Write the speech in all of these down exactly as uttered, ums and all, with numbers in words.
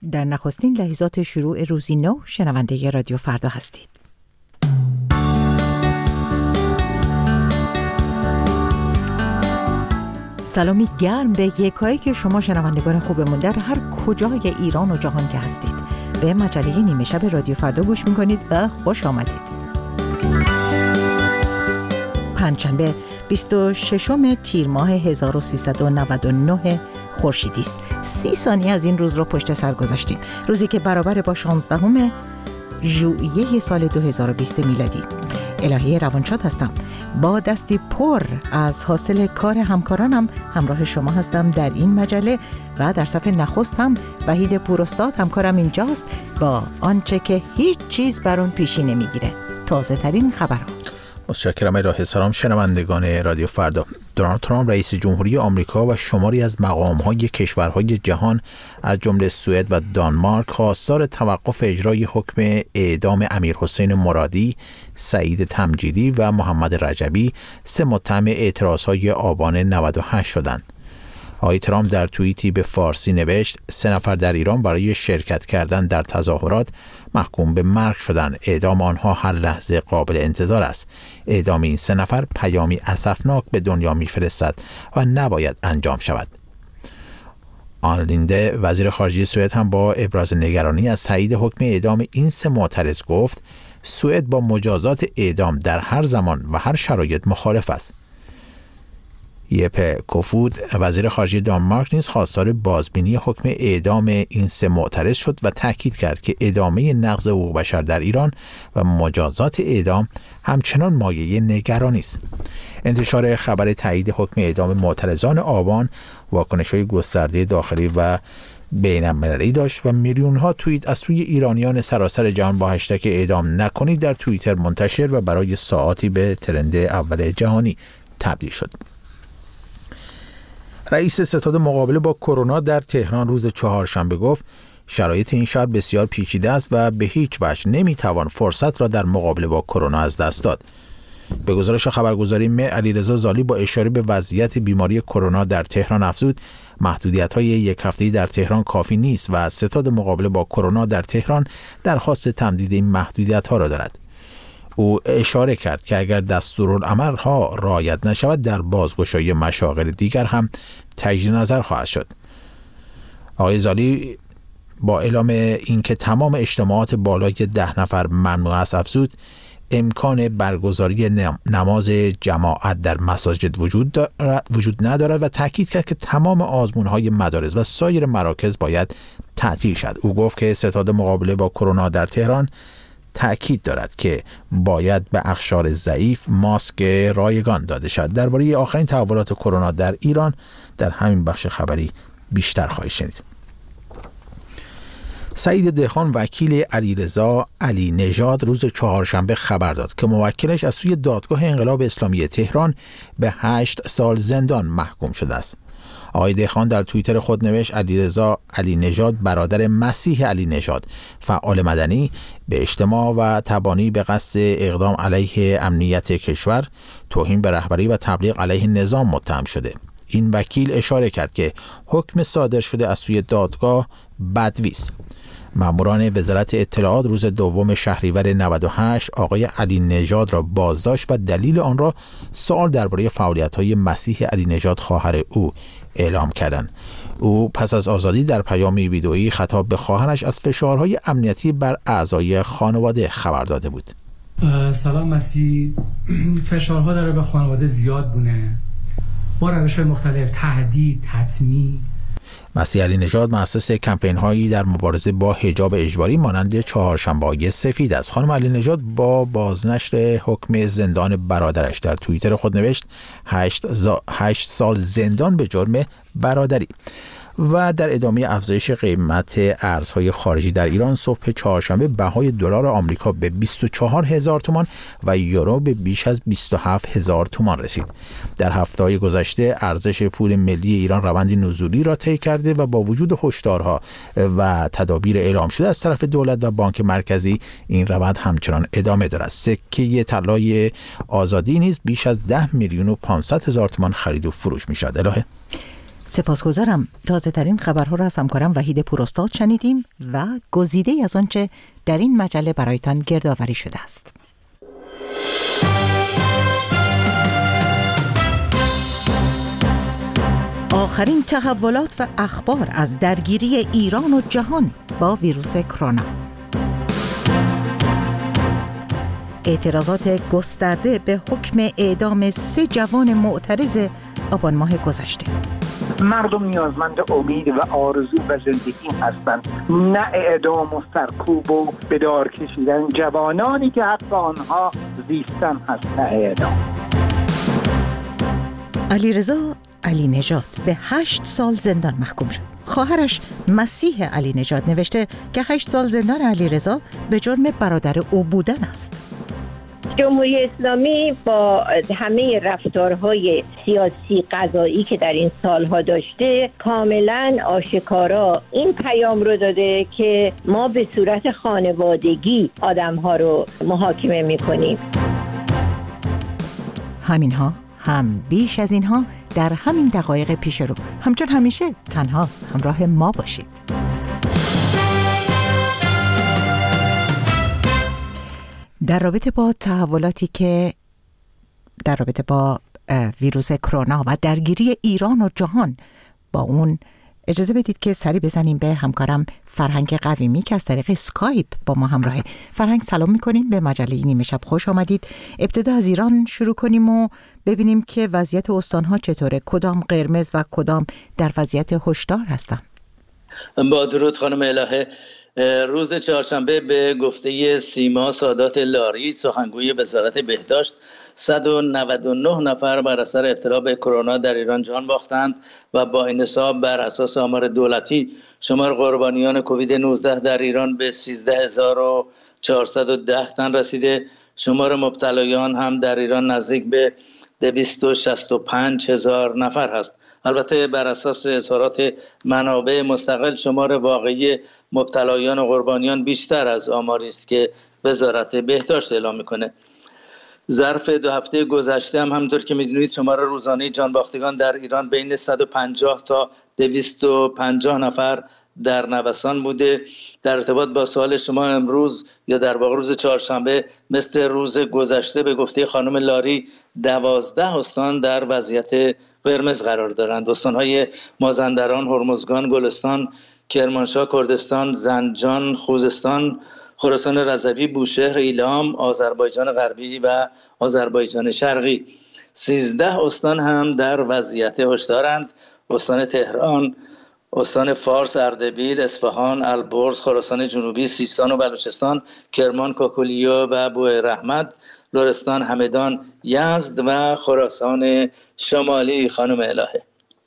در نخستین لحظات شروع روزی نو شنونده رادیو فردا هستید. سلامی گرم به یکایی که شما شنوندگان خوبمون در هر کجای ایران و جهان که هستید. به مجله نیمه شب رادیو فردا گوش میکنید و خوش آمدید. پنجشنبه بیست و ششم تیر ماه هزار و سیصد و نود و نه خورشیدی است. سی ثانیه از این روز رو پشت سر گذاشتیم. روزی که برابر با شانزدهم ژوئیه سال دو هزار و بیست میلادی. الهی روانشاد هستم. با دستی پر از حاصل کار همکارانم همراه شما هستم در این مجله و در صفحه نخست هم وحید پوراستاد همکارم اینجاست با آنچه که هیچ چیز بر اون پیشی نمیگیره. تازه ترین خبرها. متشکرم. الهه سلام شنوندگان رادیو فردا. دونالد ترامپ رئیس جمهوری آمریکا و شماری از مقام‌های کشورهای جهان از جمله سوئد و دانمارک خواستار توقف اجرای حکم اعدام امیرحسین مرادی، سعید تمجیدی و محمد رجبی، سه متهم اعتراضهای آبان نود و هشت شدند. آقای ترامپ در توییتی به فارسی نوشت: سه نفر در ایران برای شرکت کردن در تظاهرات محکوم به مرگ شدند. اعدام آنها هر لحظه قابل انتظار است. اعدام این سه نفر پیامی اسفناک به دنیا می‌فرستد و نباید انجام شود. آن لینده وزیر خارجه سوئد هم با ابراز نگرانی از تایید حکم اعدام این سه معترض گفت: سوئد با مجازات اعدام در هر زمان و هر شرایط مخالف است. یپ کوفود وزیر خارجه دانمارک نیز خواستار بازبینی حکم اعدام این سه معترض شد و تاکید کرد که ادامه نقض حقوق بشر در ایران و مجازات اعدام همچنان مایه نگرانی است. انتشار خبر تایید حکم اعدام معترضان آبان واکنش‌های گسترده داخلی و بین‌المللی داشت و میلیون‌ها توییت از سوی ایرانیان سراسر جهان با هشتگ اعدام نکنید در توییتر منتشر و برای ساعاتی به ترند اول جهانی تبدیل شد. رئیس ستاد مقابله با کرونا در تهران روز چهارشنبه گفت: شرایط این شهر بسیار پیچیده است و به هیچ وجه نمیتوان فرصت را در مقابله با کرونا از دست داد. به گزارش خبرگزاری مه، علیرضا زالی با اشاره به وضعیت بیماری کرونا در تهران افزود: محدودیت‌های یک هفته‌ای در تهران کافی نیست و ستاد مقابله با کرونا در تهران درخواست تمدید این محدودیت‌ها را دارد. او اشاره کرد که اگر دستورالعمل‌ها رعایت نشود در بازگشایی مشاغل دیگر هم تجدید نظر خواهد شد. آقای زالی با اعلام اینکه تمام اجتماعات بالای ده نفر ممنوع است افزود: امکان برگزاری نماز جماعت در مساجد وجود وجود ندارد و تاکید کرد که تمام آزمون‌های مدارس و سایر مراکز باید تعطیل شود. او گفت که ستاد مقابله با کرونا در تهران تأکید دارد که باید به اقشار ضعیف ماسک رایگان داده شود. درباره آخرین تحولات کرونا در ایران در همین بخش خبری بیشتر خواهید شنید. سعید دهخان وکیل علیرضا علی نژاد روز چهارشنبه خبر داد که موکلش از سوی دادگاه انقلاب اسلامی تهران به هشت سال زندان محکوم شده است. آقای دهخان در توییتر خود نوشت: علیرضا علی نژاد برادر مسیح علی نژاد، فعال مدنی، به اجتماع و تبانی به قصد اقدام علیه امنیت کشور، توهین به رهبری و تبلیغ علیه نظام متهم شده. این وکیل اشاره کرد که حکم صادر شده از سوی دادگاه بدوی است. ماموران وزارت اطلاعات روز دوم شهریور نود و هشت آقای علی نژاد را بازداشت و دلیل آن را سوال درباره فعالیت‌های مسیح علی نژاد خواهر او اعلام کردند. او پس از آزادی در پیامی ویدئویی خطاب به خواهرش از فشارهای امنیتی بر اعضای خانواده خبر داده بود. سلام مسیح، فشارها داره به خانواده زیاد بونه با روش‌های مختلف، تهدید، تطمیع. مسیح علی نژاد مؤسس کمپین هایی در مبارزه با حجاب اجباری مانند چهارشنبه‌های سفید است. خانم علی نژاد با بازنشر حکم زندان برادرش در توییتر خود نوشت: هشت, زا... هشت سال زندان به جرم برادری. و در ادامه افزایش قیمت ارزهای خارجی در ایران، صبح چهارشنبه بهای دلار آمریکا به بیست و چهار هزار تومان و یورو به بیش از بیست و هفت هزار تومان رسید. در هفته‌های گذشته ارزش پول ملی ایران روندی نزولی را طی کرده و با وجود هشدارها و تدابیر اعلام شده از طرف دولت و بانک مرکزی این روند همچنان ادامه دارد. سکه طلای آزادی نیز بیش از ده میلیون و پانصد هزار تومان خرید و فروش می‌شود. الهه سپاسگزارم. تازه ترین خبرها را از همکارم وحید پوراستاد شنیدیم و گزیده از آنچه در این مجله برایتان گردآوری شده است. آخرین تحولات و اخبار از درگیری ایران و جهان با ویروس کرونا. اعتراضات گسترده به حکم اعدام سه جوان معترض آبان ماه گذشته. مردم نیازمند امید و آرزو و زندگی هستند، نه اعدام و سرکوب و به دار کشیدن جوانانی که حق آنها زیستن هست، نه اعدام. علیرضا علی نژاد به هشت سال زندان محکوم شد. خواهرش مسیح علی نژاد نوشته که هشت سال زندان علیرضا به جرم برادر او بودن است. جمهوری اسلامی با همه رفتارهای سیاسی قضایی که در این سالها داشته کاملا آشکارا این پیام رو داده که ما به صورت خانوادگی آدمها رو محاکمه میکنیم. همینها هم بیش از اینها در همین دقایق پیش رو. همچون همیشه تنها همراه ما باشید. در رابطه با تحولاتی که در رابطه با ویروس کرونا و درگیری ایران و جهان با اون، اجازه بدید که سری بزنیم به همکارم فرهنگ قویمی که از طریق اسکایپ با ما همراهه. فرهنگ سلام میکنیم، به مجله نیمه شب خوش آمدید. ابتدا از ایران شروع کنیم و ببینیم که وضعیت استانها چطوره، کدام قرمز و کدام در وضعیت هشدار هستن. با درود خانم الهه. روز چهارشنبه به گفته سیما سادات لاری سخنگوی وزارت بهداشت صد و نود و نه نفر بر اثر ابتلا به کرونا در ایران جان باختند و با این حساب بر اساس آمار دولتی شمار قربانیان کووید نوزده در ایران به سیزده هزار و چهارصد و ده تن رسیده. شمار مبتلایان هم در ایران نزدیک به دویست و شصت و پنج هزار نفر است. البته بر اساس اظهارات منابع مستقل شمار واقعی مبتلایان و قربانیان بیشتر از آماری است که وزارت بهداشت اعلام میکنه. ظرف دو هفته گذشته هم همونطور که میدونید شمار روزانه جانباختگان در ایران بین صد و پنجاه تا دویست و پنجاه نفر در نوسان بوده. در ارتباط با سوال شما امروز یا در واقع روز چهارشنبه مثل روز گذشته به گفته خانم لاری دوازده استان در وضعیت قرمز قرار دارند. استان‌های مازندران، هرمزگان، گلستان، کرمانشاه، کردستان، زنجان، خوزستان، خراسان رضوی، بوشهر، ایلام، آذربایجان غربی و آذربایجان شرقی. سیزده استان هم در وضعیت هشدارند. استان تهران، استان فارس، اردبیل، اصفهان، البرز، خراسان جنوبی، سیستان و بلوچستان، کرمان، کوکولیا و بوئرحمد، لرستان، همدان، یزد و خراسان شمالی. خانم الهه،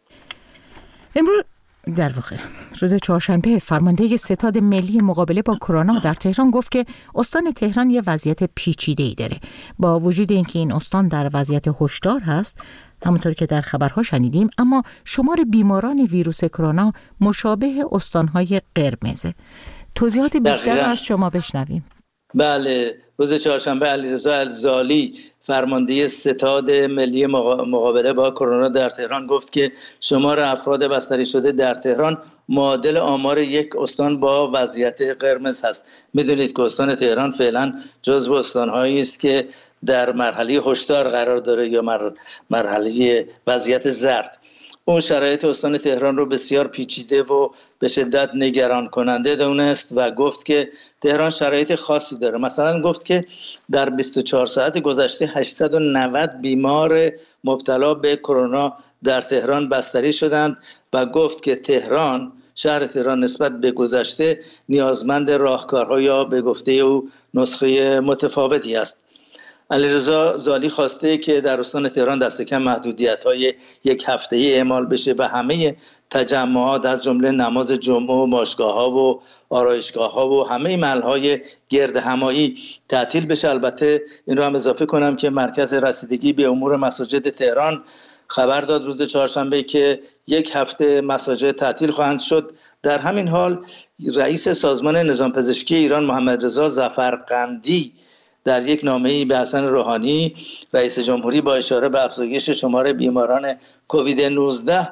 امروز در واقع روز چهارشنبه فرمانده ستاد ملی مقابله با کرونا در تهران گفت که استان تهران یه وضعیت پیچیده‌ای داره. با وجود اینکه این استان در وضعیت هشدار هست همونطور که در خبرها شنیدیم، اما شمار بیماران ویروس کرونا مشابه استان‌های قرمزه. توضیحات بیشتر از شما بشنویم. بله، روز چهارشنبه علیرضا الزالی فرمانده ستاد ملی مقابله با کرونا در تهران گفت که شمار افراد بستری شده در تهران معادل آمار یک استان با وضعیت قرمز هست. میدونید که استان تهران فعلا جزو استان‌هایی است که در مرحله هشدار قرار داره یا مر... مرحله وضعیت زرد. اون شرایط استان تهران رو بسیار پیچیده و به شدت نگران کننده دونست و گفت که تهران شرایط خاصی داره. مثلا گفت که در بیست و چهار ساعت گذشته هشتصد و نود بیمار مبتلا به کرونا در تهران بستری شدند و گفت که تهران، شهر تهران نسبت به گذشته نیازمند راهکارها یا به گفته او نسخه متفاوتی است. علیرضا زالی خواسته که در استان تهران دست کم محدودیت‌های یک هفته‌ای اعمال بشه و همه تجمعات از جمله نماز جمعه و باشگاه‌ها و آرایشگاه‌ها و همه محل‌های گردهمایی تعطیل بشه. البته این رو هم اضافه کنم که مرکز رسیدگی به امور مساجد تهران خبر داد روز چهارشنبه که یک هفته مساجد تعطیل خواهند شد. در همین حال رئیس سازمان نظام پزشکی ایران محمد رضا ظفرقندی در یک نامه‌ای به حسن روحانی رئیس جمهوری با اشاره به افزایش شمار بیماران کووید نوزده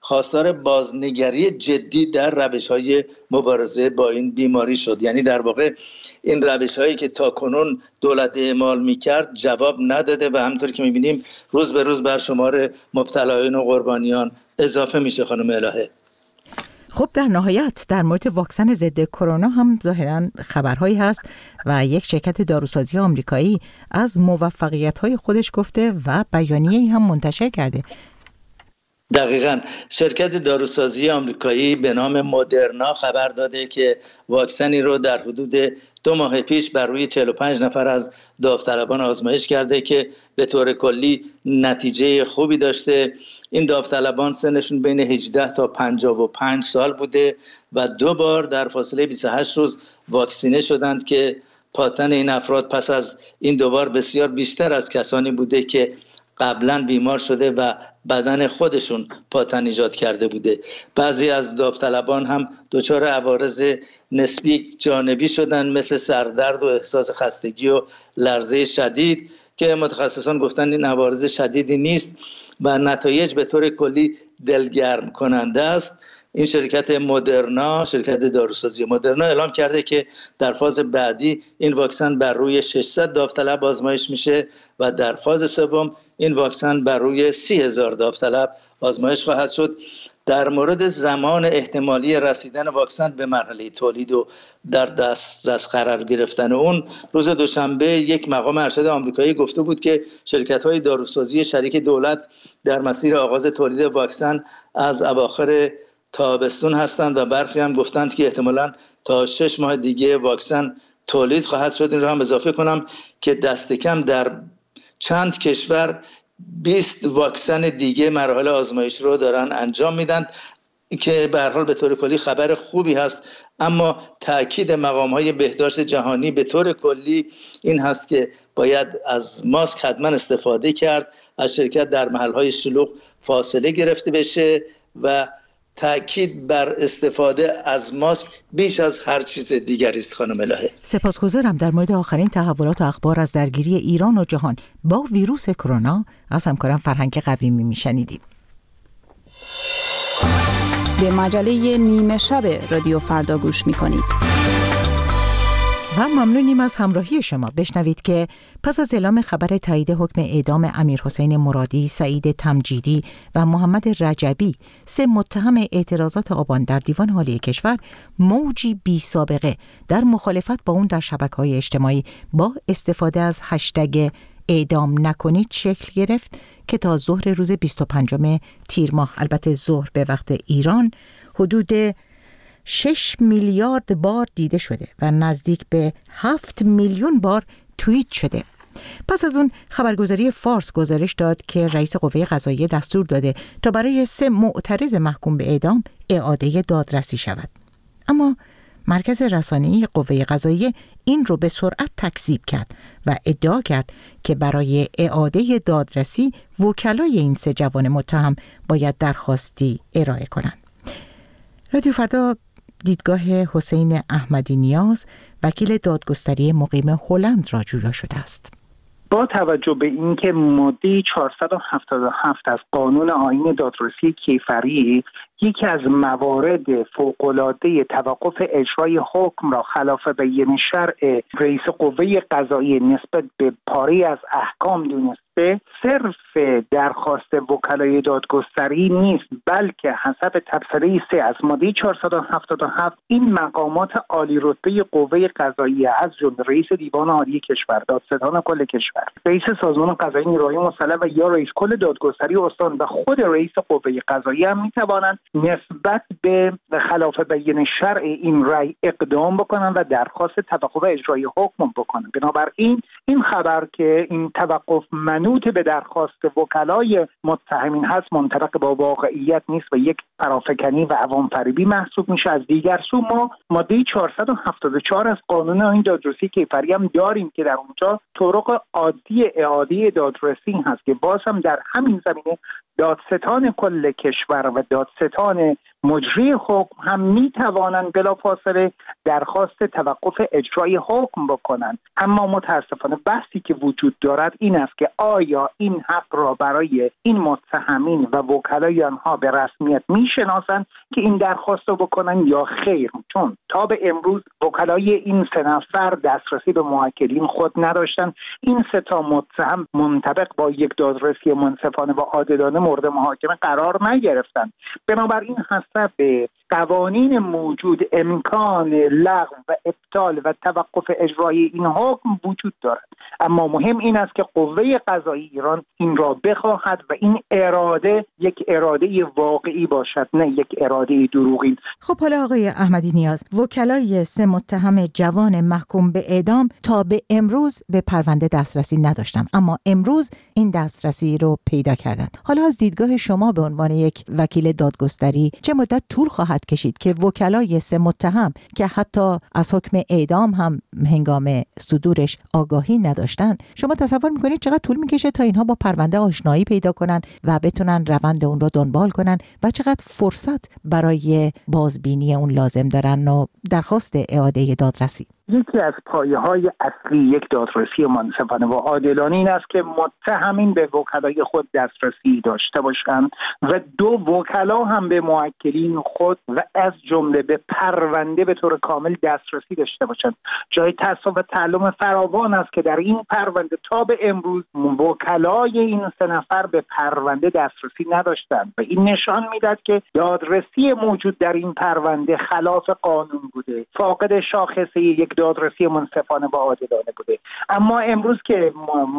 خواستار بازنگری جدی در روش‌های مبارزه با این بیماری شد. یعنی در واقع این روش‌هایی که تاکنون دولت اعمال می‌کرد جواب نداده و همونطور که می‌بینیم روز به روز بر شمار مبتلایان و قربانیان اضافه میشه. خانم الهه، خب در نهایت در مورد واکسن ضد کرونا هم ظاهراً خبرهایی هست و یک شرکت داروسازی آمریکایی از موفقیت‌های خودش گفته و بیانیه‌ای هم منتشر کرده. دقیقاً شرکت داروسازی آمریکایی به نام مدرنا خبر داده که واکسنی رو در حدود دو ماه پیش بر روی چهل و پنج نفر از داوطلبان آزمایش کرده که به طور کلی نتیجه خوبی داشته. این داوطلبان سنشون بین هجده تا پنجاه و پنج سال بوده و دو بار در فاصله بیست و هشت روز واکسینه شدند که پاتن این افراد پس از این دوبار بسیار بیشتر از کسانی بوده که قبلا بیمار شده و بدن خودشون پاتن ایجاد کرده بوده. بعضی از داوطلبان هم دچار عوارض نسبی جانبی شدن مثل سردرد و احساس خستگی و لرزه شدید که متخصصان گفتن این عوارض شدیدی نیست و نتایج به طور کلی دلگرم کننده است. این شرکت مدرنا، شرکت داروسازی مدرنا اعلام کرده که در فاز بعدی این واکسن بر روی ششصد داوطلب آزمایش میشه و در فاز سوم این واکسن بر روی سی هزار داوطلب آزمایش خواهد شد. در مورد زمان احتمالی رسیدن واکسن به مرحله تولید و در دسترس قرار گرفتن اون، روز دوشنبه یک مقام ارشد آمریکایی گفته بود که شرکت‌های داروسازی شریک دولت در مسیر آغاز تولید واکسن از اواخر تابستون هستند و برخی هم گفتند که احتمالاً تا شش ماه دیگه واکسن تولید خواهد شد. این رو هم اضافه کنم که دست کم در چند کشور بیست واکسن دیگه مراحل آزمایش رو دارن انجام میدن که به هر حال به طور کلی خبر خوبی هست. اما تاکید مقام‌های بهداشت جهانی به طور کلی این هست که باید از ماسک حتما استفاده کرد، از شرکت در محل‌های شلوغ فاصله گرفته بشه و تأکید بر استفاده از ماسک بیش از هر چیز دیگری است. خانم الهه، سپاسگزارم. در مورد آخرین تحولات و اخبار از درگیری ایران و جهان با ویروس کرونا از همکارم فرهنگ قویمی میشنیدیم. به مجله نیمه شب رادیو فردا گوش میکنید و ممنونیم از همراهی شما. بشنوید که پس از اعلام خبر تایید حکم اعدام امیرحسین مرادی، سعید تمجیدی و محمد رجبی، سه متهم اعتراضات آبان در دیوان عالی کشور، موجی بی سابقه در مخالفت با اون در شبکه‌های اجتماعی با استفاده از هشتگ اعدام نکنید شکل گرفت که تا ظهر روز بیست و پنجم تیر ماه، البته ظهر به وقت ایران، حدود شش میلیارد بار دیده شده و نزدیک به هفت میلیون بار توییت شده. پس از اون خبرگزاری فارس گزارش داد که رئیس قوه قضاییه دستور داده تا برای سه معترض محکوم به اعدام اعاده دادرسی شود. اما مرکز رسانه‌ای قوه قضاییه این رو به سرعت تکذیب کرد و ادعا کرد که برای اعاده دادرسی وکلای این سه جوان متهم باید درخواستی ارائه کنند. رادیو فردا دیدگاه حسین احمدی نیاز، وکیل دادگستری مقیم هلند را جویا شده است. با توجه به اینکه ماده چهارصد و هفتاد و هفت از قانون آیین دادرسی کیفری یکی از موارد فوق‌العاده توقف اجرای حکم را خلاف بیان شرع رئیس قوه قضاییه نسبت به پاره از احکام دونسته، صرف درخواست وکلای دادگستری نیست، بلکه حسب تبصره سه از ماده چهارصد و هفتاد و هفت این مقامات عالی رتبه قوه قضاییه از جمله رئیس دیوان عالی کشور، دادستان کل کشور، رئیس سازمان قضایی نیروهای مسلح و یا رئیس کل دادگستری استان و خود رئیس قوه قضاییه هم میتوانند نسبت به خلاف بیان شرع این رأی اقدام بکنن و درخواست توقف اجرای حکم بکنن. بنابراین این خبر که این توقف منوط به درخواست وکلای متهمین هست منطبق با واقعیت نیست و یک فرافکنی و عوام فریبی محسوب میشه. از دیگر سو ما ماده چهارصد و هفتاد و چهار از قانون آیین دادرسی کیفری هم داریم که در اونجا طرق عادی اعاده دادرسی هست که باز هم در همین زمینه دادستان کل کشور و دادستان مجری حکم هم میتوانند بلافاصله درخواست توقف اجرای حکم بکنند. اما متاسفانه بحثی که وجود دارد این است که آیا این حق را برای این متهمین و وکلای آنها به رسمیت میشناسند که این درخواست رو بکنن یا خیر، چون تا به امروز وکلای این سه نفر دسترسی به موکلین خود نداشتند. این سه تا متهم منطبق با یک دادرسی منصفانه و عادلانه مورد محاکمه قرار نگرفتند. بنابراین حسب قوانین موجود امکان لغو و ابطال و توقف اجرای این حکم وجود دارد، اما مهم این است که قوه قضایی ایران این را بخواهد و این اراده یک اراده واقعی باشد، نه یک اراده دروغین. خب حالا آقای احمدی نیاز، وکلای سه متهم جوان محکوم به اعدام تا به امروز به پرونده دسترسی نداشتن، اما امروز این دسترسی رو پیدا کردن. حالا از دیدگاه شما به عنوان یک وکیل دادگستری چه مدت طول خواهد کشید که وکلای سه متهم که حتی از حکم اعدام هم هنگام صدورش آگاهی نداشتن، شما تصور میکنید چقدر طول میکشه تا اینها با پرونده آشنایی پیدا کنن و بتونن روند اون رو دنبال کنن و چقدر فرصت برای بازبینی اون لازم دارن و درخواست اعاده دادرسی؟ یکی از پایه‌های اصلی یک دادرسی منصفانه و عادلانه این است که متهمین به وکلای خود دسترسی داشته باشند و دو وکلا هم به موکلین خود و از جمله به پرونده به طور کامل دسترسی داشته باشند. جای تأسف و تعلم فراوان است که در این پرونده تا به امروز وکلای این سه نفر به پرونده دسترسی نداشتند و این نشان میدهد که دادرسی موجود در این پرونده خلاف قانون بوده، فاقد شاخصه یک دادرسی منصفانه و عادلانه بوده. اما امروز که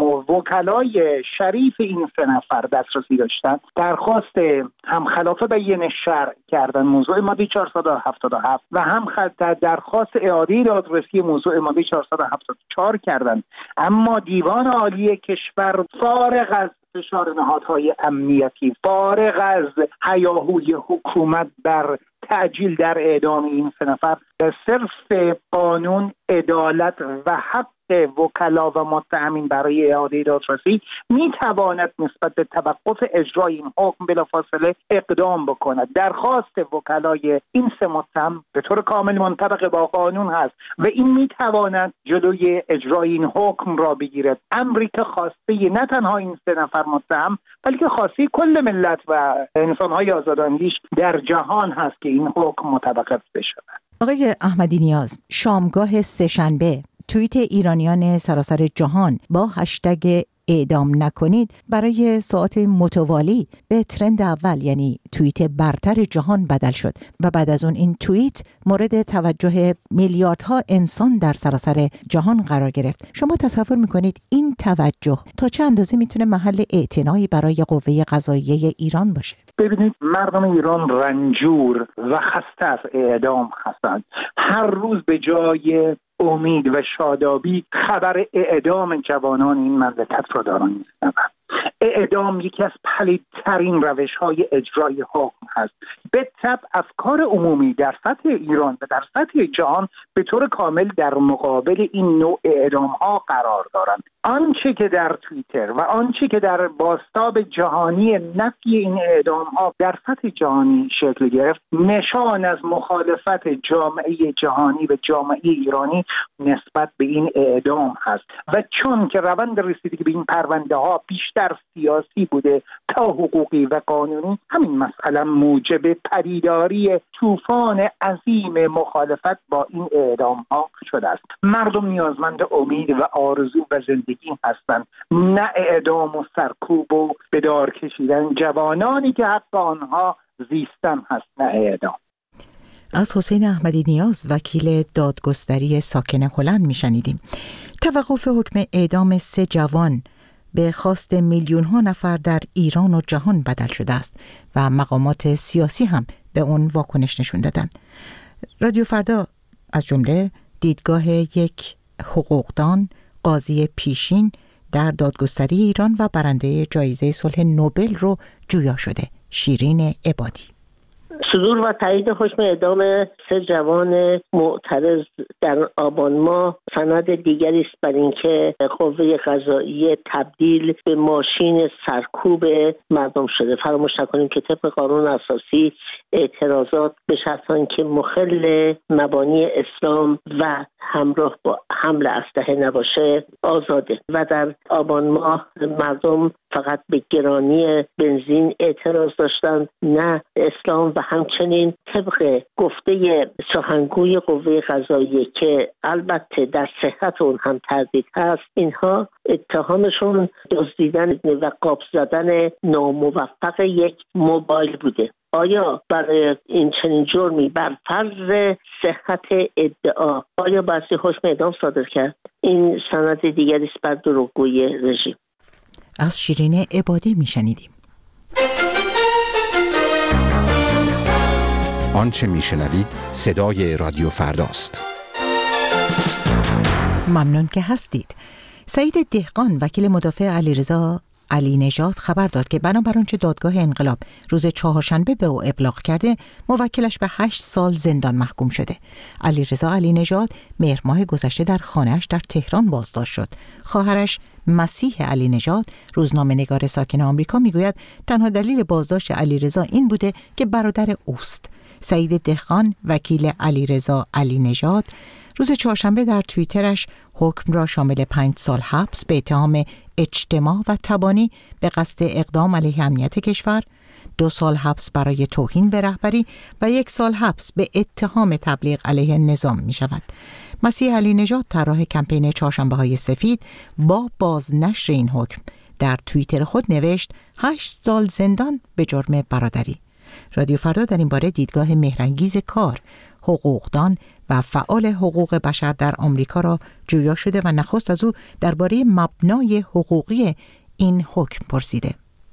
وکلای شریف این سه نفر دسترسی داشتن، درخواست هم خلاف بیان شرع کردن موضوع ماده چهارصد و هفتاد و هفت و هم درخواست اعاده دادرسی موضوع ماده چهارصد و هفتاد و چهار کردند، اما دیوان عالی کشور فارغ از فشار نهادهای امنیتی، فارغ از هیاهوی حکومت بر تعجیل در اعدام این سه نفر، به صرف قانون، عدالت و حق وکلا و متهمین برای اعاده دادرسی میتواند نسبت به توقف اجرای این حکم بلافاصله اقدام بکند. درخواست وکلای این سه متهم به طور کامل منطبق با قانون هست و این میتواند جلوی اجرای این حکم را بگیرد، امری که خواسته نه تنها این سه نفر متهم بلکه خواسته کل ملت و انسان‌های آزاداندیش در جهان هست که این حکم متوقف بشود. آقای احمدی نیاز، شامگاه سه‌شنبه توییت ایرانیان سراسر جهان با هشتگ اعدام نکنید برای ساعات متوالی به ترند اول، یعنی توییت برتر جهان بدل شد و بعد از اون این توییت مورد توجه میلیاردها انسان در سراسر جهان قرار گرفت. شما تصور میکنید این توجه تا چه اندازه میتونه محل اعتنایی برای قوه قضاییه ایران باشه؟ ببینید، مردم ایران رنجور و خسته از اعدام هستند. هر روز به جای امید و شادابی خبر اعدام جوانان این مملکت را دارن می‌شنوند. اعدام یکی از پلیدترین روش‌های اجرای حکم هست. به طبع افکار عمومی در سطح ایران و در سطح جهان به طور کامل در مقابل این نوع اعدام‌ها قرار دارند. آنچه که در توییتر و آنچه که در بازتاب جهانی نفی این اعدام‌ها در سطح جهانی شکل گرفت، نشان از مخالفت جامعه جهانی و جامعه ایرانی نسبت به این اعدام هست و چون که روند رسیدگی به این پرونده ها بیشتر سیاسی بوده تا حقوقی و قانونی، همین مسئله موجب پدیداری طوفان عظیم مخالفت با این اعدام ها شده است. مردم نیازمند امید و آرزو و زندگی هستند، نه اعدام و سرکوب و به دار کشیدن جوانانی که حق آنها زیستن هست، نه اعدام. از حسین احمدی نیاز، وکیل دادگستری ساکن هلند میشنیدیم. توقف حکم اعدام سه جوان به خواست میلیون ها نفر در ایران و جهان بدل شده است و مقامات سیاسی هم به اون واکنش نشون دادن. رادیو فردا از جمله دیدگاه یک حقوقدان، قاضی پیشین در دادگستری ایران و برنده جایزه صلح نوبل رو جویا شده، شیرین عبادی. صدور و تایید حکم اعدام سه جوان معترض در آبان ماه سند دیگری است بر اینکه قوه قضاییه تبدیل به ماشین سرکوب مردم شده. فراموش نکنیم که طبق قانون اساسی اعتراضات به شرط که مخل مبانی اسلام و همراه با حمل اسلحه نباشه آزاده و در آبان ماه مردم فقط به گرانی بنزین اعتراض داشتند، نه اسلام. و همچنین طبق گفته سخنگوی قوه قضاییه که البته در صحت اون هم تردید هست، اینها اتهامشون دزدیدن و قاپ زدن ناموفق یک موبایل بوده. آیا برای این چنین جرمی بر فرض صحت ادعا آیا باید حکم اعدام صادر کرد؟ این سند دیگری است بر دروغگویی رژیم. از شیرین عبادی میشنیدیم. آنچه میشنوید صدای رادیو فرداست. ممنون که هستید. سعید دهقان وکیل مدافع علیرضا علی نژاد خبر داد که بنابر آنچه دادگاه انقلاب روز چهارشنبه به او ابلاغ کرده، موکلش به هشت سال زندان محکوم شده. علیرضا علی نژاد مهر ماه گذشته در خانه‌اش در تهران بازداشت شد. خواهرش مسیح علی نژاد، روزنامه‌نگار ساکن آمریکا، میگوید تنها دلیل بازداشت علیرضا این بوده که برادر اوست. سعید دهقان وکیل علیرضا علی نژاد روز چهارشنبه در توییترش حکم را شامل پنج سال حبس به اتهام اجتماع و تبانی به قصد اقدام علیه امنیت کشور، دو سال حبس برای توهین به رهبری و یک سال حبس به اتهام تبلیغ علیه نظام می شود. مسیح علی نژاد طراح کمپین چهارشنبه های سفید با بازنشر این حکم در توییتر خود نوشت هشت سال زندان به جرم برادری. رادیو فردا در این باره دیدگاه مهرانگیز کار، حقوقدان و فعال حقوق بشر در آمریکا را جویا شده و نخست از او درباره مبنای حقوقی این حکم پرسیده.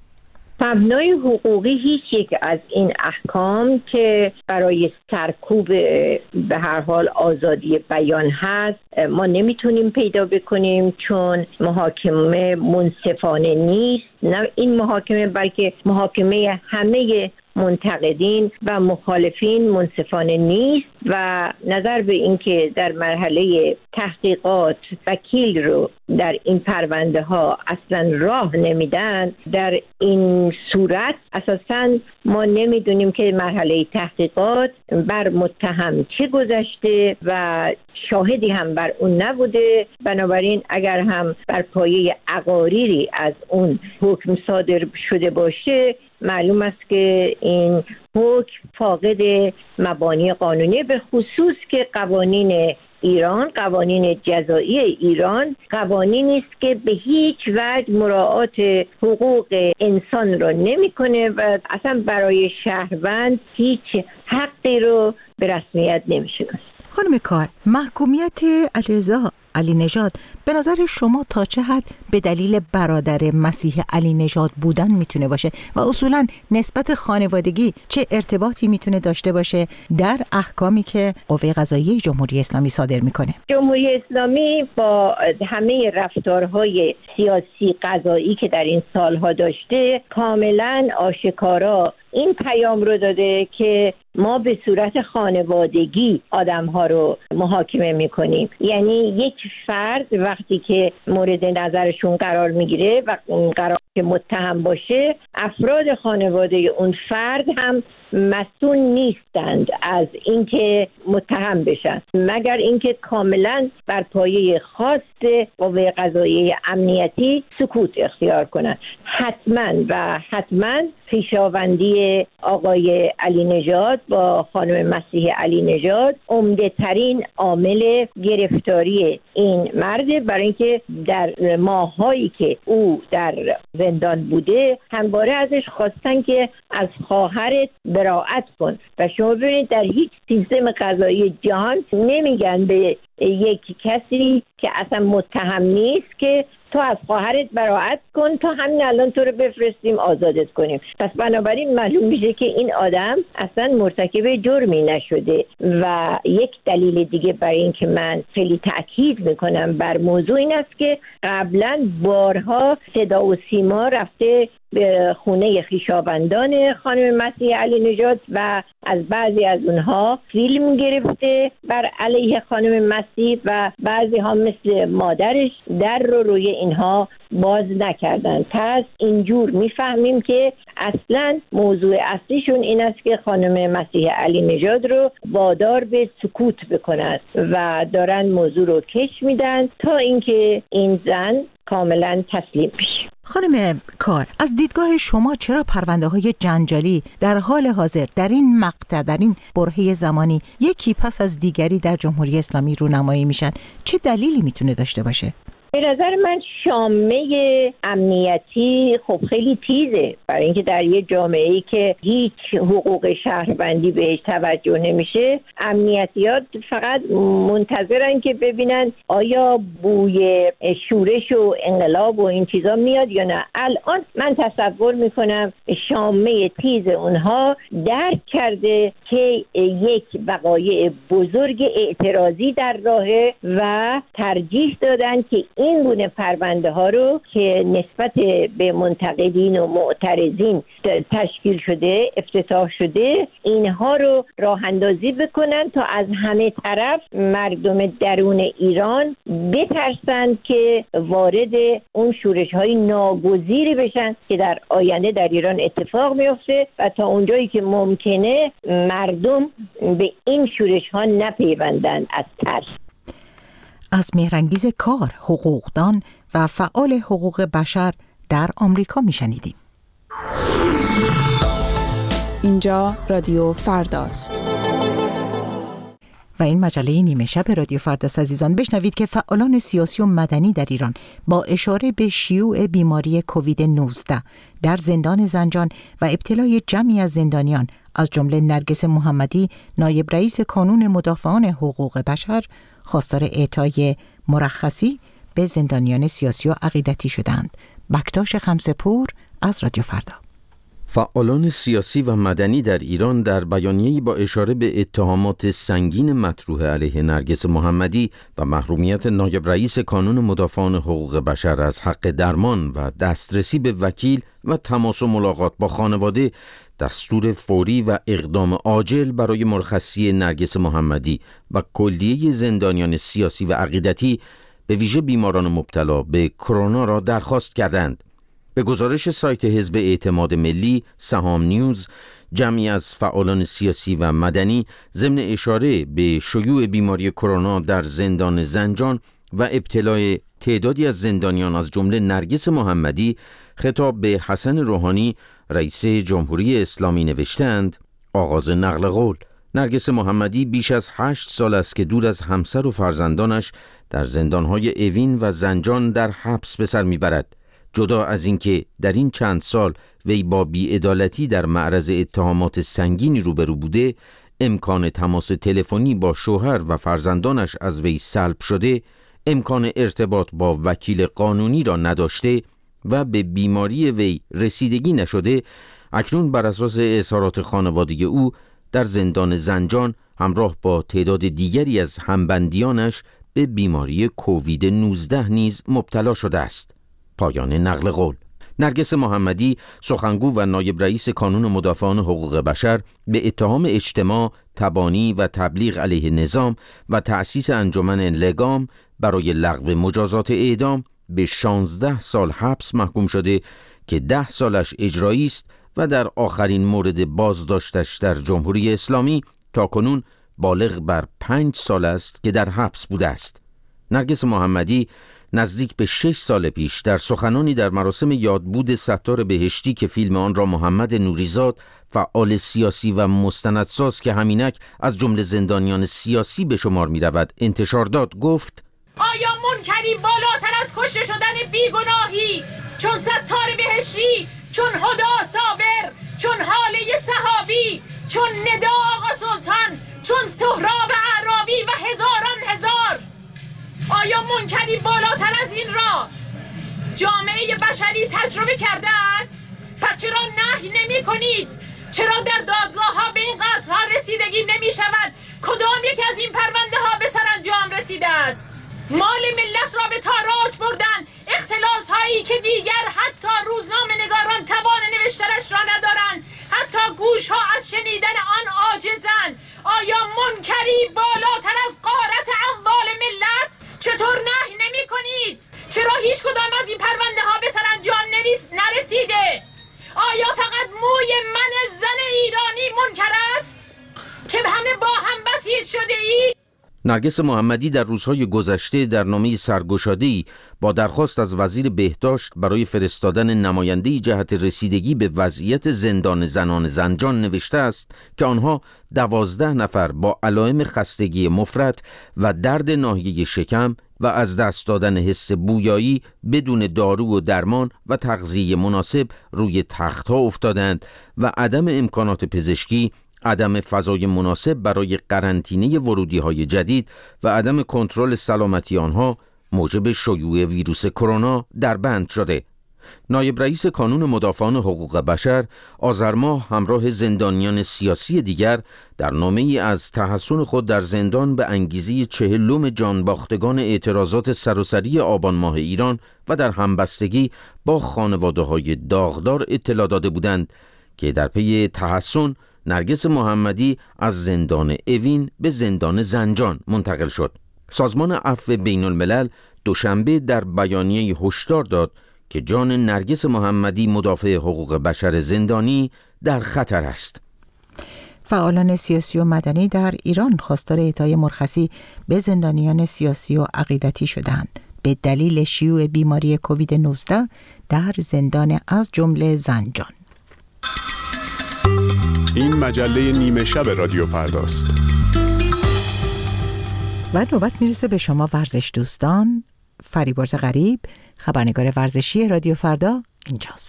مبنای حقوقی هیچ یک از این احکام که برای سرکوب به هر حال آزادی بیان هست ما نمیتونیم پیدا بکنیم، چون محاکمه منصفانه نیست. نه این محاکمه بلکه محاکمه همه منتقدین و مخالفین منصفانه نیست و نظر به اینکه در مرحله تحقیقات وکیل رو در این پرونده ها اصلا راه نمیدن، در این صورت اساسا ما نمیدونیم که مرحله تحقیقات بر متهم چه گذشته و شاهدی هم بر اون نبوده. بنابراین اگر هم بر پایه عقاریری از اون حکم صادر شده باشه، معلوم است که این حکم فاقد مبانی قانونی، به خصوص که قوانین ایران، قوانین جزایی ایران قوانینی است که به هیچ وجه مراعات حقوق انسان را نمیکنه و اصلا برای شهروند هیچ حقی رو به رسمیت نمیشناسه. خانم کار، محکومیت علیرضا علی نژاد به نظر شما تا چه حد به دلیل برادر مسیح علی نژاد بودن میتونه باشه و اصولا نسبت خانوادگی چه ارتباطی میتونه داشته باشه در احکامی که قوه قضاییه جمهوری اسلامی صادر میکنه؟ جمهوری اسلامی با همه رفتارهای سیاسی قضایی که در این سالها داشته کاملا آشکارا این پیام رو داده که ما به صورت خانوادگی آدم‌ها رو محاکمه می‌کنیم. یعنی یک فرد وقتی که مورد نظرشون قرار می‌گیره و اون قرار که متهم باشه، افراد خانواده اون فرد هم مسئول نیستند از اینکه متهم بشن، مگر اینکه کاملا بر پایه خواست قوه قضاییه امنیتی سکوت اختیار کنند. حتما و حتما خویشاوندی آقای علی نژاد با خانم مسیح علی نژاد عمده ترین عامل گرفتاری این مرد، برای اینکه در ماهایی که او در زندان بوده همواره ازش خواستن که از خواهرت براءت کن و شما ببینید در هیچ سیستم قضایی جهان نمیگن به یک کسی که اصلا متهم نیست که تو از خواهرت براءت کن تا همین الان تو رو بفرستیم آزادت کنیم. پس بنابراین معلوم میشه که این آدم اصلا مرتکب جرمی نشده. و یک دلیل دیگه برای این که من خیلی تأکید میکنم بر موضوع این است که قبلا بارها صدا و سیما رفته به خونه خویشاوندان خانم مسیح علی نژاد و از بعضی از اونها فیلم گرفته بر علیه خانم مسیح و بعضی ها مثل مادرش در رو روی اینها باز نکردن. پس اینجور میفهمیم که اصلا موضوع اصلیشون این است که خانم مسیح علی نژاد رو وادار به سکوت بکنند و دارن موضوع رو کش میدن تا اینکه این زن کاملا تسلیم بشه. خانم کار، از دیدگاه شما چرا پرونده های جنجالی در حال حاضر در این مقطع، در این برهه زمانی یکی پس از دیگری در جمهوری اسلامی رونمایی میشن؟ چه دلیلی میتونه داشته باشه؟ به نظر من شامه امنیتی خب خیلی تیزه، برای اینکه در یه جامعه‌ای که هیچ حقوق شهروندی بهش توجه نمیشه، امنیتیات فقط منتظرن که ببینن آیا بوی شورش و انقلاب و این چیزا میاد یا نه. الان من تصور میکنم شامه تیز اونها درک کرده که یک وقایع بزرگ اعتراضی در راهه و ترجیح دادن که این گونه پرونده ها رو که نسبت به منتقدین و معترضین تشکیل شده، افتتاح شده، اینها رو راه اندازی بکنن تا از همه طرف مردم درون ایران بترسن که وارد اون شورش های ناگزیری بشن که در آینده در ایران اتفاق میفته و تا اونجایی که ممکنه مردم به این شورش ها نپیوندن از ترس. از مهرانگیز کار، حقوقدان و فعال حقوق بشر در آمریکا میشنیدیم. اینجا رادیو فرداست و این مجله نیمه شب رادیو فرداست. عزیزان، بشنوید که فعالان سیاسی و مدنی در ایران با اشاره به شیوع بیماری کووید نوزده در زندان زنجان و ابتلای جمعی از زندانیان از جمله نرگس محمدی، نایب رئیس کانون مدافعان حقوق بشر، خواستار اعطای مرخصی به زندانیان سیاسی و عقیدتی شدند. بکتاش خمسه‌پور از رادیو فردا. فعالان سیاسی و مدنی در ایران در بیانیه‌ای با اشاره به اتهامات سنگین مطروح علیه نرگس محمدی و محرومیت نایب رئیس کانون مدافعان حقوق بشر از حق درمان و دسترسی به وکیل و تماس و ملاقات با خانواده، دستور فوری و اقدام عاجل برای مرخصی نرگس محمدی و کلیه زندانیان سیاسی و عقیدتی به ویژه بیماران مبتلا به کرونا را درخواست کردند. به گزارش سایت حزب اعتماد ملی سهام نیوز، جمعی از فعالان سیاسی و مدنی ضمن اشاره به شیوع بیماری کرونا در زندان زنجان و ابتلای تعدادی از زندانیان از جمله نرگس محمدی خطاب به حسن روحانی رئیس جمهوری اسلامی نوشتند: آغاز نقل قول. نرگس محمدی بیش از هشت سال است که دور از همسر و فرزندانش در زندانهای اوین و زنجان در حبس به سر میبرد. جدا از اینکه در این چند سال وی با بی‌عدالتی در معرض اتهامات سنگینی روبرو بوده، امکان تماس تلفنی با شوهر و فرزندانش از وی سلب شده، امکان ارتباط با وکیل قانونی را نداشته و به بیماری وی رسیدگی نشده، اکنون بر اساس اظهارات خانواده او در زندان زنجان همراه با تعداد دیگری از همبندیانش به بیماری کووید نوزده نیز مبتلا شده است. پایان نقل قول. نرگس محمدی، سخنگو و نایب رئیس کانون مدافعان حقوق بشر، به اتهام اجتماع، تبانی و تبلیغ علیه نظام و تأسیس انجمن لگام برای لغو مجازات اعدام به شانزده سال حبس محکوم شده که ده سالش اجرایی است و در آخرین مورد بازداشتش در جمهوری اسلامی تاکنون بالغ بر پنج سال است که در حبس بوده است. نرگس محمدی نزدیک به شش سال پیش در سخنانی در مراسم یادبود ستار بهشتی که فیلم آن را محمد نوریزاد، فعال سیاسی و مستندساز که همینک از جمله زندانیان سیاسی به شمار می رود انتشار داد، گفت: آیا منکری بالاتر از کشته شدن بیگناهی چون ستار بهشتی، چون هدا صابر، چون حاله صحابی، چون ندا آقا سلطان، چون سهراب اعرابی و هزاران هزار، آیا منکری بالاتر از این را جامعه بشری تجربه کرده است؟ پس چرا نهی نمی کنید؟ چرا در دادگاه ها به این قطعها رسیدگی نمی شود؟ کدام یک از این پرونده ها به سرانجام رسیده است؟ مال ملت را به تاراج بردن، اختلاس هایی که دیگر حتی روزنامه نگاران توان نوشتنش را ندارند، حتی گوش ها از شنیدن آن عاجزند. آیا منکری بالاتر از غارت اموال ملت؟ چطور نهی نمی کنید؟ چرا هیچ کدام از این پرونده ها به سرانجام نرسیده؟ آیا فقط موی من زن ایرانی منکر است که همه با هم بسیج شده ای؟ نرگس محمدی در روزهای گذشته در نامه سرگشاده‌ای با درخواست از وزیر بهداشت برای فرستادن نماینده‌ای جهت رسیدگی به وضعیت زندان زنان زنجان نوشته است که آنها دوازده نفر با علائم خستگی مفرط و درد ناحیه شکم و از دست دادن حس بویایی بدون دارو و درمان و تغذیه مناسب روی تخت‌ها افتادند و عدم امکانات پزشکی، عدم فضای مناسب برای قرنطینه ورودی‌های جدید و عدم کنترل سلامتی آنها موجب شیوع ویروس کرونا در بند شده. نایب رئیس کانون مدافعان حقوق بشر آذر ماه همراه زندانیان سیاسی دیگر در نامه‌ای از تحسن خود در زندان به انگیزه چهلم جانباختگان اعتراضات سراسری آبان ماه ایران و در همبستگی با خانواده‌های داغدار اطلاع داده بودند که در پی تحسن نرگس محمدی از زندان اوین به زندان زنجان منتقل شد. سازمان عفو بین الملل دوشنبه در بیانیه هشدار داد که جان نرگس محمدی مدافع حقوق بشر زندانی در خطر است. فعالان سیاسی و مدنی در ایران خواستار اعطای مرخصی به زندانیان سیاسی و عقیدتی شدند به دلیل شیوع بیماری کووید نوزده در زندان از جمله زنجان. این مجله نیمه شب رادیو فرداست. و نوبت میرسه به شما ورزش دوستان. فریبرز غریب، خبرنگار ورزشی رادیو فردا، اینجاست.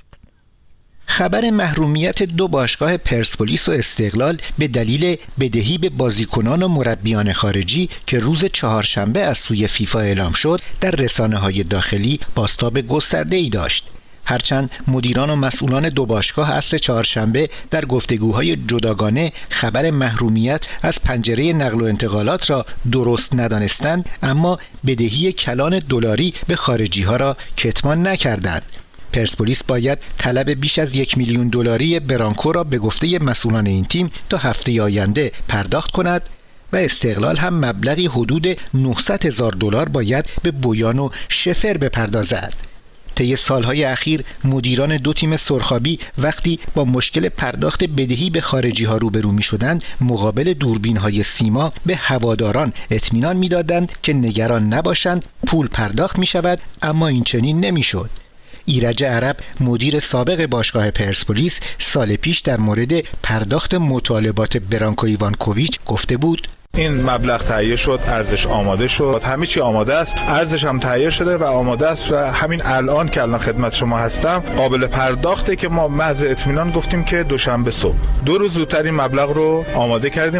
خبر محرومیت دو باشگاه پرسپولیس و استقلال به دلیل بدهی به بازیکنان و مربیان خارجی که روز چهارشنبه از سوی فیفا اعلام شد در رسانه‌های داخلی بازتاب گسترده‌ای داشت. هرچند مدیران و مسئولان دو باشگاه عصر چهارشنبه در گفتگوهای جداگانه خبر محرومیت از پنجره نقل و انتقالات را درست ندانستند، اما بدهی کلان دلاری به خارجی ها را کتمان نکردند. پرسپولیس باید طلب بیش از یک میلیون دلاری برانکو را به گفته مسئولان این تیم تا هفته آینده پرداخت کند و استقلال هم مبلغی حدود نهصد هزار دلار باید به بویان و شفر بپردازد. طی سالهای اخیر مدیران دو تیم سرخابی وقتی با مشکل پرداخت بدهی به خارجی ها روبرو می شدند مقابل دوربین های سیما به هواداران اطمینان می دادند که نگران نباشند، پول پرداخت می شود، اما این چنین نمی شد. ایرج عرب مدیر سابق باشگاه پرسپولیس سال پیش در مورد پرداخت مطالبات برانکو ایوانکوویچ گفته بود: این مبلغ تهیه شد، ارزش آماده شد، همه چی آماده است، ارزش هم تهیه شده و آماده است و همین الان که الان خدمت شما هستم قابل پرداخته که ما محض اطمینان گفتیم که دوشنبه صبح دو روز زودتر این مبلغ رو آماده کردیم.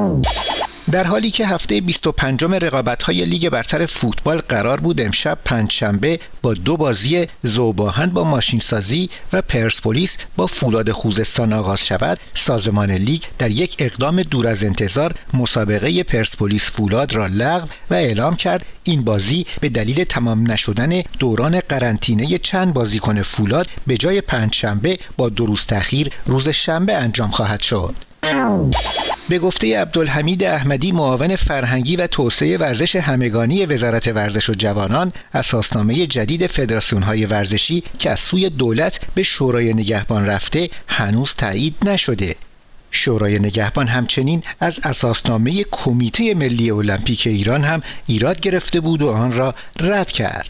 در حالی که هفته بیست و پنجم رقابت‌های لیگ برتر فوتبال قرار بود امشب پنجشنبه با دو بازی ذوب‌آهن با ماشینسازی و پرسپولیس با فولاد خوزستان آغاز شود، سازمان لیگ در یک اقدام دور از انتظار مسابقه پرسپولیس فولاد را لغو و اعلام کرد این بازی به دلیل تمام نشدن دوران قرنطینه چند بازیکن فولاد به جای پنجشنبه با دو روز تأخیر روز شنبه انجام خواهد شد. به گفته عبدالحمید احمدی معاون فرهنگی و توسعه ورزش همگانی وزارت ورزش و جوانان، اساسنامه جدید فدراسیون‌های ورزشی که از سوی دولت به شورای نگهبان رفته هنوز تایید نشده. شورای نگهبان همچنین از اساسنامه کمیته ملی المپیک ایران هم ایراد گرفته بود و آن را رد کرد.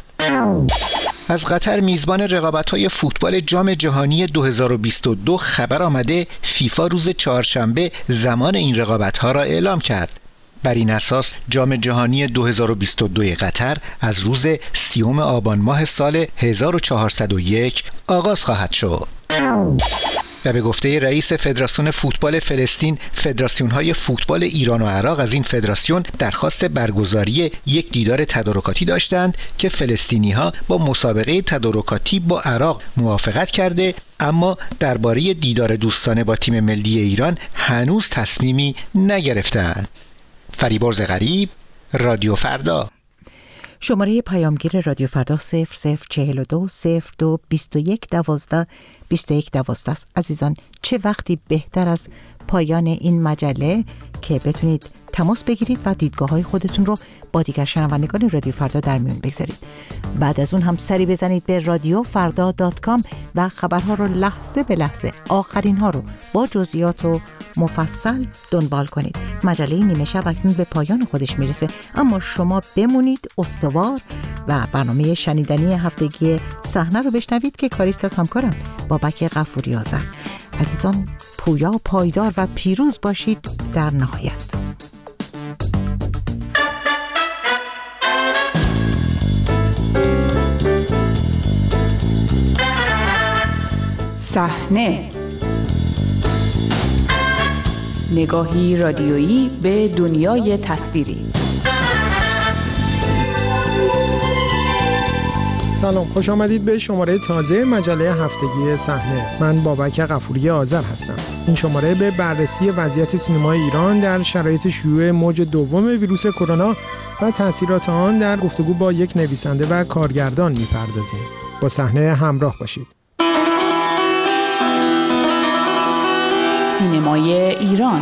از قطر میزبان رقابت‌های فوتبال جام جهانی دو هزار و بیست و دو خبر آمده فیفا روز چهارشنبه زمان این رقابت‌ها را اعلام کرد. بر این اساس جام جهانی دو هزار و بیست و دو قطر از روز سیوم آبان ماه سال هزار و چهارصد و یک آغاز خواهد شد. و به گفته رئیس فدراسیون فوتبال فلسطین، فدراسیون‌های فوتبال ایران و عراق از این فدراسیون درخواست برگزاری یک دیدار تدارکاتی داشتند که فلسطینی‌ها با مسابقه تدارکاتی با عراق موافقت کرده، اما درباره دیدار دوستانه با تیم ملی ایران هنوز تصمیمی نگرفتند. فریبرز غریب، رادیو فردا. شماره پیامگیر رادیو فردا صفر صفر چهل و دو صفر دو بیست و یک دوازده بیست و یک دوازده است. عزیزان، چه وقتی بهتر از پایان این مجله که بتونید تماس بگیرید و دیدگاه های خودتون رو با دیگر شنوندگان رادیو فردا در میون بگذارید. بعد از اون هم سری بزنید به رادیو فردا دات کام و خبرها رو لحظه به لحظه، آخرین ها رو با جزئیات و مفصل دنبال کنید. مجله نیمه شب اکنون به پایان خودش میرسه، اما شما بمونید استوار و برنامه شنیدنی هفتگی صحنه رو بشنوید که کاریست از همکارم بابک غفوری آذر. عزیزان، پویا، پایدار و پیروز باشید. در نهایت صحنه، نگاهی رادیویی به دنیای تصویری. سلام، خوش آمدید به شماره تازه مجله هفتگی صحنه. من بابک غفوری آذر هستم. این شماره به بررسی وضعیت سینمای ایران در شرایط شیوع موج دوم ویروس کرونا و تأثیرات آن در گفتگو با یک نویسنده و کارگردان می‌پردازیم. با صحنه همراه باشید. سینمای ایران.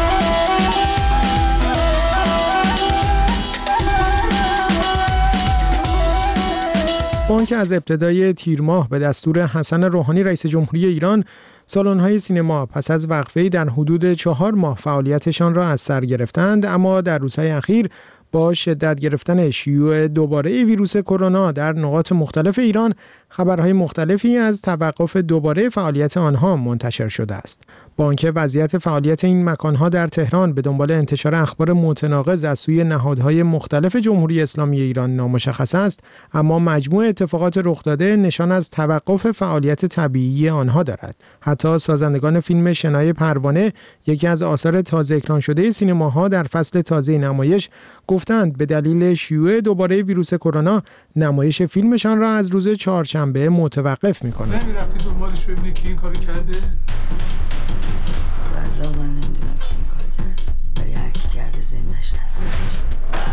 با آنکه از ابتدای تیر ماه به دستور حسن روحانی رئیس جمهوری ایران سالن‌های سینما پس از وقفه‌ای در حدود چهار ماه فعالیتشان را از سر گرفتند، اما در روزهای اخیر با شدت گرفتن شیوع دوباره ویروس کرونا در نقاط مختلف ایران خبرهای مختلفی از توقف دوباره فعالیت آنها منتشر شده است. با آنکه وضعیت فعالیت این مکانها در تهران به دنبال انتشار اخبار متناقض از سوی نهادهای مختلف جمهوری اسلامی ایران نامشخص است، اما مجموع اتفاقات رخ داده نشان از توقف فعالیت طبیعی آنها دارد. حتی سازندگان فیلم شنای پروانه، یکی از آثار تازه اکران شده سینماها در فصل تازه نمایش، گفتند به دلیل شیوع دوباره ویروس کرونا نمایش فیلمشان را از روز چهارشنبه متوقف می‌کنند. نمی‌رفتی دنبالش ببینی که این کارو کرده؟ والله من نمیدونم که این کار کرد، ولی هر کی کرده ذمه‌اش هست.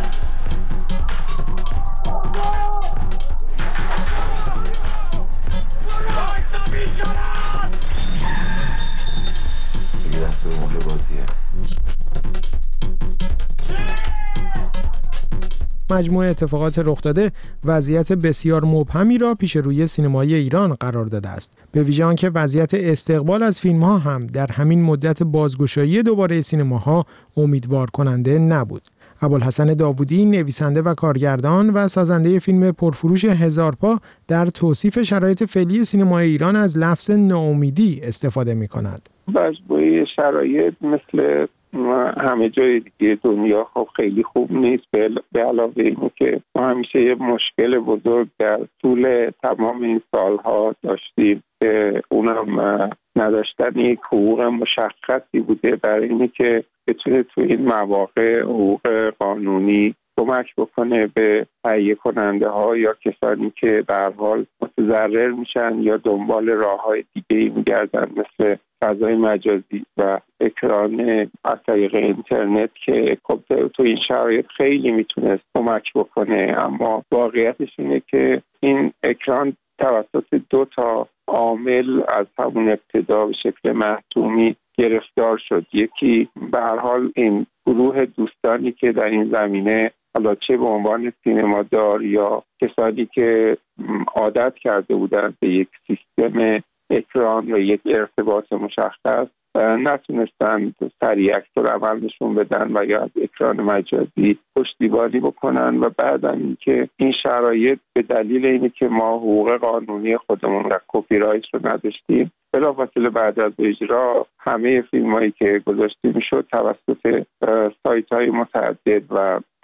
دیگه دست به مال بازیه. مجموع اتفاقات رخ داده وضعیت بسیار مبهمی را پیش روی سینمای ایران قرار داده است، به ویژه آنکه وضعیت استقبال از فیلم‌ها هم در همین مدت بازگشایی دوباره سینماها امیدوار کننده نبود. ابوالحسن داوودی، نویسنده و کارگردان و سازنده فیلم پرفروش هزار پا، در توصیف شرایط فعلی سینمای ایران از لفظ ناامیدی استفاده می‌کند. مجموعه شرایط مثل همه جای دیگه دنیا خب خیلی خوب نیست، به علاوه اینه که ما همیشه یه مشکل بزرگ در طول تمام این سالها داشتیم که اونم نداشتن یک حقوق مشخصی بوده برای اینه که بتونه تو این مواقع حقوق قانونی کمک بکنه به تهیه کننده ها یا کسانی که به هر حال متضرر میشن یا دنبال راه های دیگه ای میگردن، مثل فضای مجازی و اکران از طریق اینترنت که خب تو این شرایط خیلی میتونست کمک بکنه. اما واقعیتش اینه که این اکران توسط دو تا عامل از همون ابتدا به شکل محتومی گرفتار شد. یکی به هر حال این گروه دوستانی که در این زمینه حالا چه به عنوان سینمادار یا کسانی که عادت کرده بودند به یک سیستم اکران و یک ارتباط مشخص نتونستند سریع عکس‌العمل نشون بدن و یا از اکران مجازی پشتیبانی بکنن و بعدم اینکه این شرایط به دلیل اینه که ما حقوق قانونی خودمون و کپی رایت رو نداشتیم، بلافاصله بعد از اجرا همه فیلمایی که گذاشته میشد توسط سایت‌های متعدد و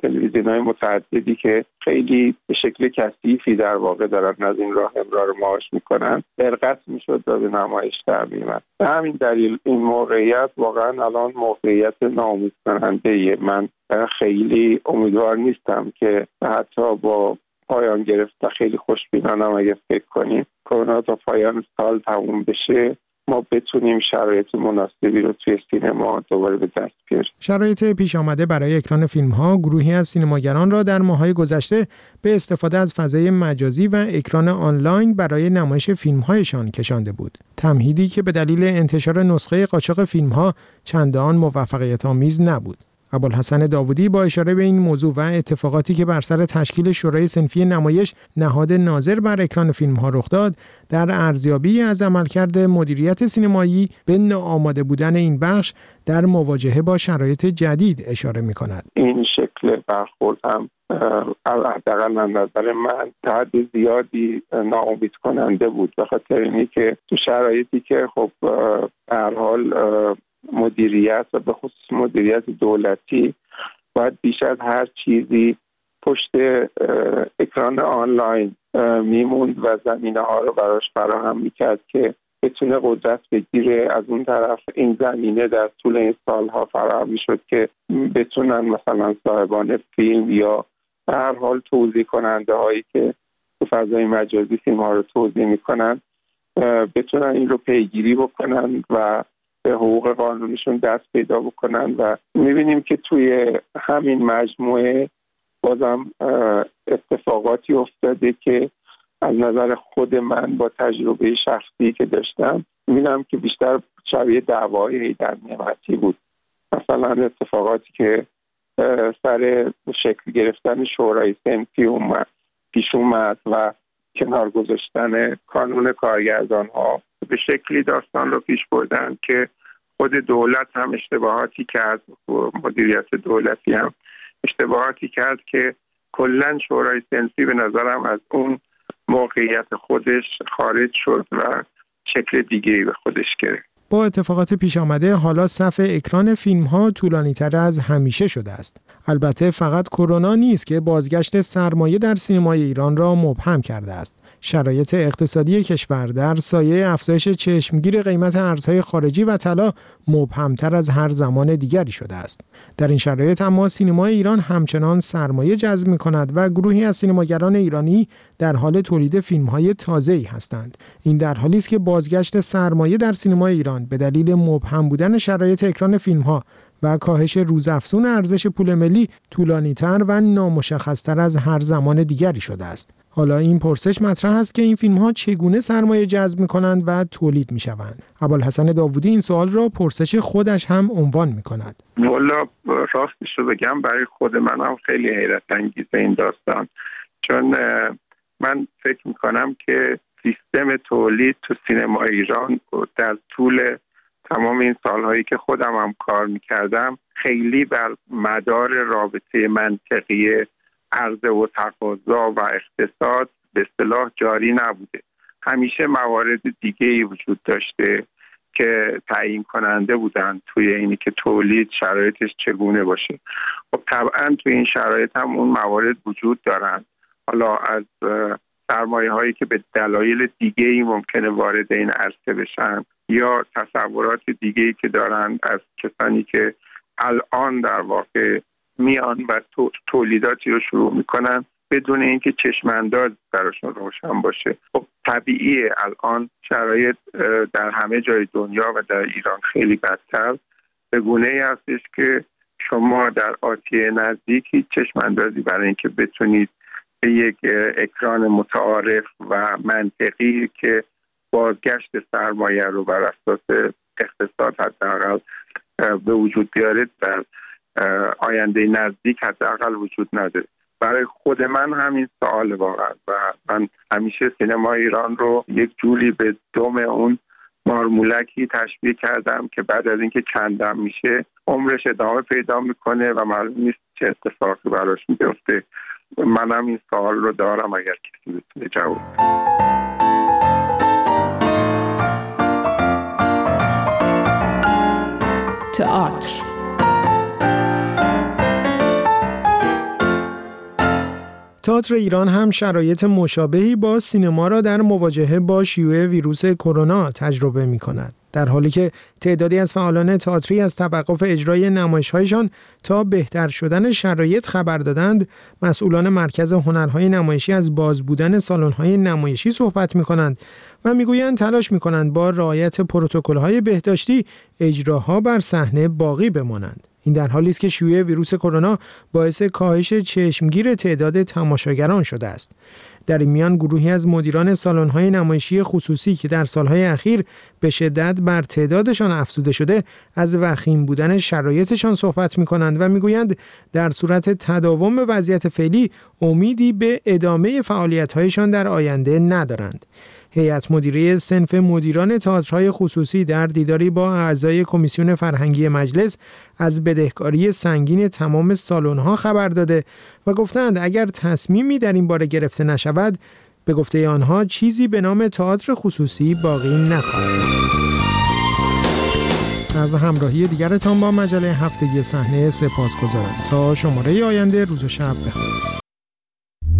تلویزیون‌های متعددی که خیلی به شکل کثیفی در واقع دارن از این راه امرار معاش میکنن برقص میشد و به نمایش در می‌آمد. به همین دلیل این موقعیت واقعا الان موقعیت ناامید کننده. من خیلی امیدوار نیستم که حتی با پایان گرفت خیلی خوشبینانم اگه فکر کنیم کرونا تا پایان سال تموم بشه ما بتونیم شرایط مناسبی رو توی سینما دوباره به دست بیاریم. شرایط پیش آمده برای اکران فیلم‌ها گروهی از سینماگران را در ماه‌های گذشته به استفاده از فضای مجازی و اکران آنلاین برای نمایش فیلم‌هایشان کشانده بود. تمهیدی که به دلیل انتشار نسخه قاچاق فیلم‌ها چندان موفقیت‌آمیز نبود. ابوالحسن داوودی با اشاره به این موضوع و اتفاقاتی که بر سر تشکیل شورای صنفی نمایش نهاد ناظر بر اکران فیلم‌ها رخ داد، در ارزیابی از عملکرد مدیریت سینمایی به ناآماده بودن این بخش در مواجهه با شرایط جدید اشاره می‌کند. این شکل برخورد هم حداقل از نظر من تا حد زیادی ناامید کننده بود، به خاطر اینی که تو شرایطی که خب به هر حال مدیریت و به خصوص مدیریت دولتی باید بیش از هر چیزی پشت اکران آنلاین میموند و زمینه ها رو براش فراهم میکرد که بتونه قدرت بگیره. از اون طرف این زمینه در طول این سالها فراهم میشد که بتونن مثلا صاحبان فیلم یا به هر حال توزیع کننده هایی که تو فضای مجازی فیلم ها رو توزیع میکنن بتونن این رو پیگیری بکنن و به حقوق قانونیشون دست پیدا بکنن. و میبینیم که توی همین مجموعه بازم اتفاقاتی افتاده که از نظر خود من با تجربه شخصی که داشتم میبینم که بیشتر شبیه دعوای در نعمتی بود. مثلا اتفاقاتی که سر شکل گرفتن شورای صنفی اومد پیش اومد و کنار گذاشتن کانون کارگردان ها به شکلی داستان رو پیش بردن که خود دولت هم اشتباهاتی کرد، مدیریت دولتی هم اشتباهاتی کرد که کلن شورای صنفی به نظرم از اون موقعیت خودش خارج شد و شکل دیگه‌ای به خودش گرفت. با اتفاقات پیش آمده حالا صف اکران فیلم‌ها طولانی‌تر از همیشه شده است. البته فقط کرونا نیست که بازگشت سرمایه در سینمای ایران را مبهم کرده است. شرایط اقتصادی کشور در سایه افزایش چشمگیر قیمت ارزهای خارجی و طلا مبهمتر از هر زمان دیگری شده است. در این شرایط اما سینمای ایران همچنان سرمایه جذب می‌کند و گروهی از سینماگران ایرانی در حال تولید فیلم‌های تازه‌ای هستند. این در حالی است که بازگشت سرمایه در سینمای ایران به دلیل مبهم بودن شرایط اکران فیلم‌ها و کاهش روزافزون ارزش پول ملی طولانی‌تر و نامشخص‌تر از هر زمان دیگری شده است. حالا این پرسش مطرح است که این فیلم‌ها چگونه سرمایه جذب می‌کنند و تولید می‌شوند. ابوالحسن داوودی این سوال را پرسش خودش هم عنوان می‌کند. والا راستش رو بگم برای خود منم خیلی حیرت انگیزه این داستان، چون من فکر می‌کنم که سیستم تولید تو سینما ایران در طول تمام این سالهایی که خودم هم کار می‌کردم خیلی بر مدار رابطه منطقی عرضه و تقاضا و اقتصاد به اصطلاح جاری نبوده. همیشه موارد دیگه‌ای وجود داشته که تعیین کننده بودن توی اینی که تولید شرایطش چگونه باشه. خب طبعا توی این شرایط هم اون موارد وجود دارن، حالا از سرمایه هایی که به دلایل دیگه‌ای ممکنه وارد این عرصه بشن یا تصورات دیگه‌ای که دارن از کسانی که الان در واقع میان و تولیداتی رو شروع میکنن بدون اینکه چشمانداز براشون روشن باشه. خب طبیعیه الان شرایط در همه جای دنیا و در ایران خیلی بدتر به گونه‌ای هستش که شما در آتی نزدیک هیچ چشماندازی برای اینکه بتونید به یک اکران متعارف و منطقی که بازگشت سرمایه رو بر اساس اقتصاد حداقل به وجود بیارید در آینده نزدیک حداقل وجود نداره. برای خود من همین سوال واقعا و من همیشه سینما ایران رو یک جوری به دم اون مارمولکی تشبیه کردم که بعد از اینکه کندم میشه عمرش ادامه پیدا میکنه و معلوم نیست چه اتفاقی براش میفته. منم این سوال رو دارم اگر کسی بتونه جواب تئاتر تئاتر ایران هم شرایط مشابهی با سینما را در مواجهه با شیوع ویروس کرونا تجربه می‌کند. در حالی که تعدادی از فعالان تئاتری از توقف اجرای نمایش‌هایشان تا بهتر شدن شرایط خبر دادند، مسئولان مرکز هنرهای نمایشی از باز بودن سالن‌های نمایشی صحبت می‌کنند و می‌گویند تلاش می‌کنند با رعایت پروتکل‌های بهداشتی اجراها بر صحنه باقی بمانند. این در حالی است که شیوع ویروس کرونا باعث کاهش چشمگیر تعداد تماشاگران شده است. در این میان گروهی از مدیران سالن‌های نمایشی خصوصی که در سالهای اخیر به شدت بر تعدادشان افزوده شده، از وخیم بودن شرایطشان صحبت می‌کنند و می‌گویند در صورت تداوم وضعیت فعلی امیدی به ادامه فعالیت‌هایشان در آینده ندارند. هیئت مدیره صنف مدیران تئاترهای خصوصی در دیداری با اعضای کمیسیون فرهنگی مجلس از بدهکاری سنگین تمام سالن‌ها خبر داده و گفتند اگر تصمیمی در این باره گرفته نشود، به گفته آنها چیزی به نام تئاتر خصوصی باقی نخواهد ماند. از همراهی دیگرتان با مجله هفتگی صحنه سپاسگزارم. تا شماره آینده، روز و شب بخیر.